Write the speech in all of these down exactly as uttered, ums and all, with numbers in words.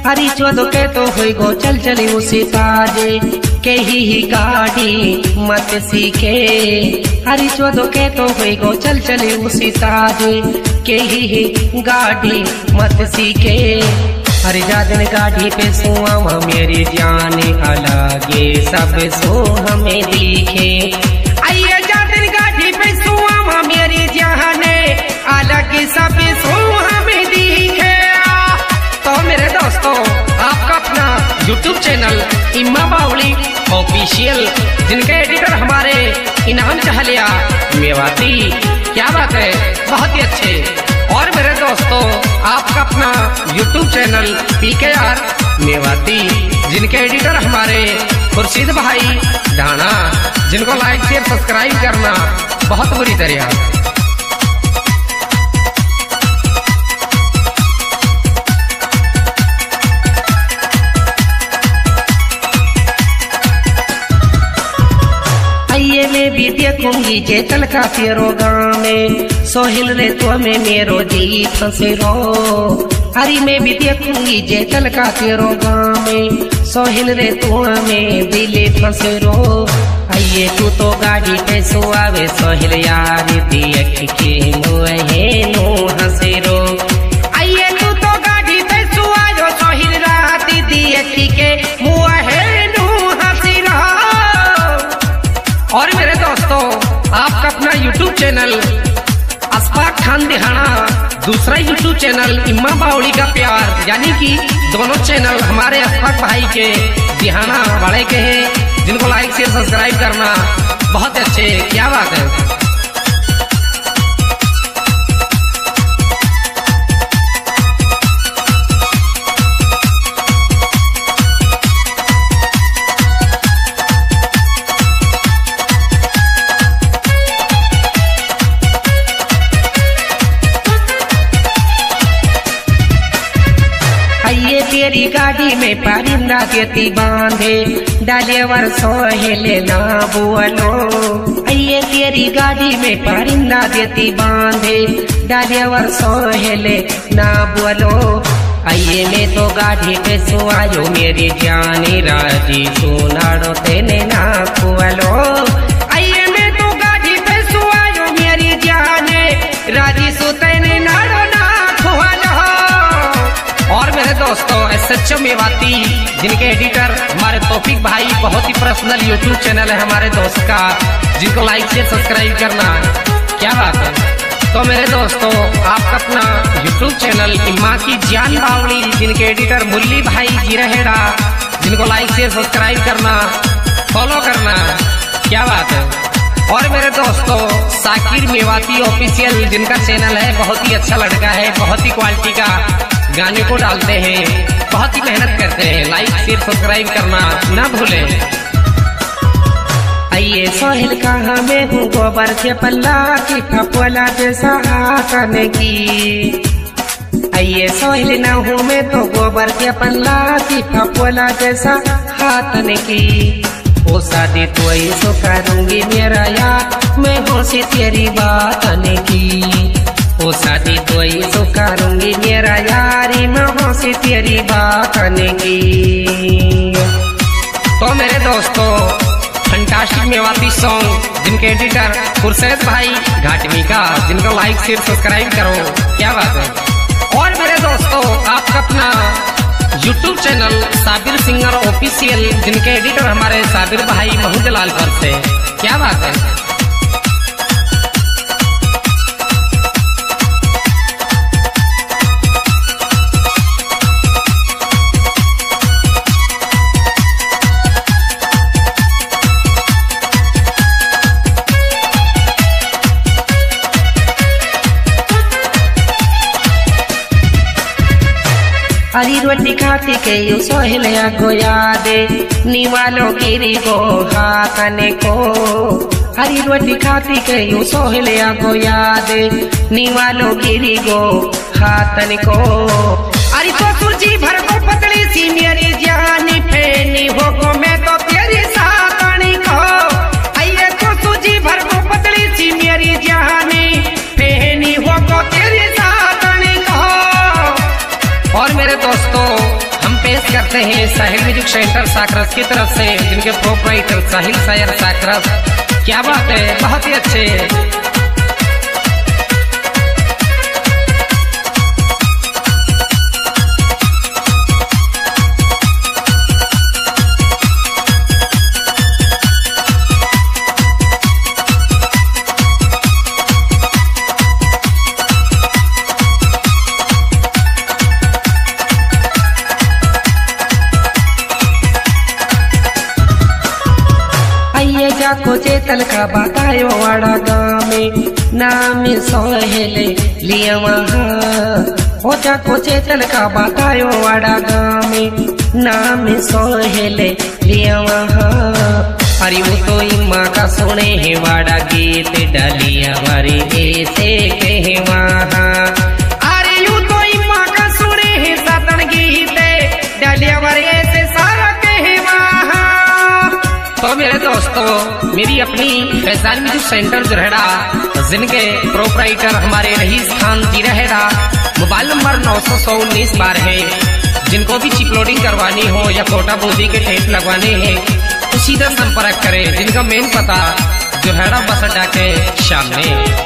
अरे चौदो के तो हुई गो चल चली उसी ताजे के ही, ही गाड़ी मत सीखे। अरे चौदो के तो हुई गो चल चली उसी ताजे के ही, ही गाड़ी मत सीखे। अरे जादन गाड़ी पे सुआ मेरी जान अलगे सब सो हमें दिखे। आइए जादन गाड़ी पे सुआ मेरी जान अलग सब सो हमें दिखे। तो मेरे दोस्तों आपका अपना यूट्यूब चैनल इम्मा बावली ऑफिशियल, जिनके एडिटर हमारे इनाम चहलिया मेवाती, क्या बात है, बहुत ही अच्छे। और मेरे दोस्तों आपका अपना YouTube channel P K R Mewati, जिनके एडिटर हमारे खुर्शीद भाई ढाना, जिनको लाइक शेयर सब्सक्राइब करना बहुत बुरी तरह। आइए मैं भी देखूंगी जेतल का तेरो गाँव में, सोहिल रे तो में मेरो जी फंसेरो। अरे मैं भी देखूंगी जेतल का तेरो गाँव में, सोहिल रे तो में दिले फंसेरो। आइए तू तो गाड़ी पे सुआवे सोहिल यार देख के मुहे नो हंसेरो। आइए तू तो गाड़ी पे सुआयो सोहिल रात देख के मुहे नो हंसेरो। और मेरे दोस्तों आपका अपना यूट्यूब चैनल अशफाक खान दिहाना, दूसरा यूट्यूब चैनल इम्मा बावली का प्यार, यानी कि दोनों चैनल हमारे अशफाक भाई के दिहाना बड़े के हैं, जिनको लाइक शेयर सब्सक्राइब करना बहुत अच्छे, क्या बात है। आइए तेरी गाड़ी में परिंदा देती बांधे डाले वर सोहेले ना बोलो। आइए तेरी गाड़ी में परिंदा देती बांधे डाले वर सोहेले ना बोलो। आइए मैं तो गाड़ी पे सुआयो मेरी जानी राजी सुनाड़ो तेने ना खोलो। आइए मैं तो गाड़ी पे सुआयो मेरी जाने राजी सुतेने नाड़ो ना खोलो। और मेरे दोस्तों एस एच ओ मेवाती, जिनके एडिटर हमारे तौफीक भाई, बहुत ही पर्सनल यूट्यूब चैनल है हमारे दोस्त का, जिनको लाइक शेयर सब्सक्राइब करना, क्या बात है। तो मेरे दोस्तों आपका अपना यूट्यूब चैनल इम्मा की जान बावली, जिनके एडिटर मुरली भाई जी रहेड़ा, जिनको लाइक शेयर सब्सक्राइब करना, फॉलो करना, क्या बात है। और मेरे दोस्तों साकिर मेवाती ऑफिशियल, जिनका चैनल है, बहुत ही अच्छा लड़का है, बहुत ही क्वालिटी का गाने को डालते हैं, बहुत ही मेहनत करते हैं, लाइक शेयर सब्सक्राइब करना ना भूलें। आइए सोहेल कहाँ में हूँ गोबर के पल्ला की फपोला जैसा हाथन की। आइए सोहेल ना हूँ मैं तो गोबर के पल्ला की फपोला जैसा हाथन की। ओ शादी तो ऐसो करूंगी मेरा यार, मैं हूँ से तेरी बात की। ओ शादी तो ऐसो करूंगी मेरा यारी, मैं हूँ से तेरी बात की। तो मेरे दोस्तों फंटास्टिक मेवाती सॉन्ग, जिनके एडिटर खुर्शीद भाई घाटवी का, जिनको लाइक शेयर सब्सक्राइब करो, क्या बात है। और मेरे दोस्तों आपका अपना YouTube channel Sabir singer official, जिनके एडिटर हमारे साबिर भाई महूदलालपुर से, क्या बात है। हरी रोटी खाती के यू सोहेल को यादे निवालो गिरी गो हाथने को। हरी रोटी खाती के यू सोहेल को यादे निवालो गिरी गो हाथन को। अरे तो सुरजी भर को पतली सी मेरी जानी फेनी हो गो, मैं तो तेरी सातनी को। आइए तो सुरजी भर को पतली सी मेरी जानी फेनी हो गो तेरी सातनी को। और मेरे दोस्तों हम करते हैं साहिल म्यूजिक सेंटर साकरस की तरफ से, जिनके प्रोपराइटर साहिल शायर साकरस। क्या बात है, बहुत ही अच्छे। जाको चेतल का बतायो वाड़ा गाँव में नाम सोहेले लिया वहाँ। हो जाको चेतल का बतायो वाड़ा गाँव में नाम सोहेले लिया वहाँ। अरे वो तो इम्मा का सुने है वाड़ा गीत डालिया वारे ऐसे कहे वहाँ। अरे यू तो इम्मा का सुने है सतन गीत डालिया वारे ऐसे सारा कहे वहाँ। तो मेरे दोस्तों, मेरी अपनी फैजान म्यूजिक सेंटर जरहेड़ा, जिनके प्रोपराइटर हमारे रईस खान जी रहेड़ा, मोबाइल नंबर नौ सौ सौ उन्नीस बार है। जिनको भी चिप लोडिंग करवानी हो या कोटा बोदी के टेप लगवाने हैं तो सीधा संपर्क करें। जिनका मेन पता जरहेड़ा बस अड्डा के सामने।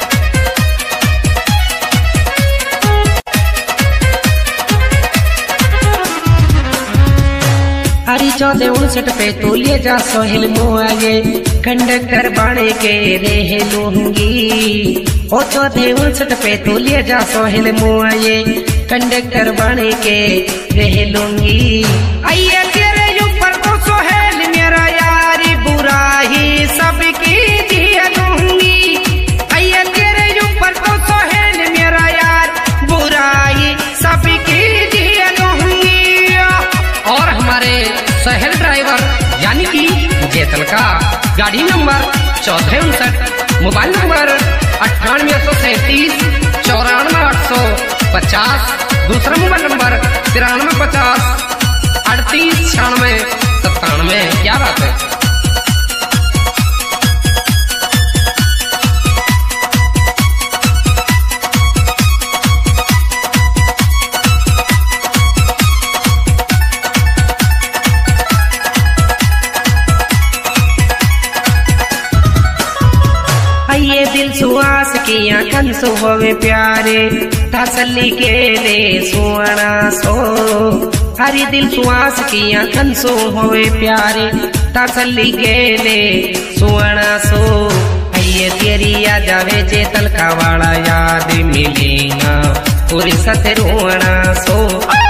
हरी चौदह उनसठ पे तो ले जा सोहेल मुआगे कंडक्टर बाणे के रेह लूंगी। ओ चौदह उनसठ पे तो ले जा सोहेल मुआगे कंडक्टर बाणे के रेह लूंगी। आइए तेरे ऊपर तो सोहेल मेरा यारी बुराई सबकी जिया लूंगी। आइए तेरे ऊपर तो सोहेल मेरा यार बुराई सबकी जिया लूंगी। और हमारे सहल ड्राइवर यानी कि जेतल का गाड़ी नंबर चौदह उनसठ, मोबाइल नंबर अट्ठानवे सौ सैंतीस चौरानवे आठ सौ पचास, दूसरा मोबाइल नंबर तिरानवे पचास अड़तीस छियानवे सत्तानवे। क्या बात है। ये दिल सुहास की आंखन सो होवे प्यारे तसल्ली के ले सुवना सो। हरी दिल सुहास की आंखन सो होवे प्यारे तसल्ली के ले सुवना सो। ये तेरी याद आवे चेतल का वाला याद मिलेगा पूरी सत रोना सो।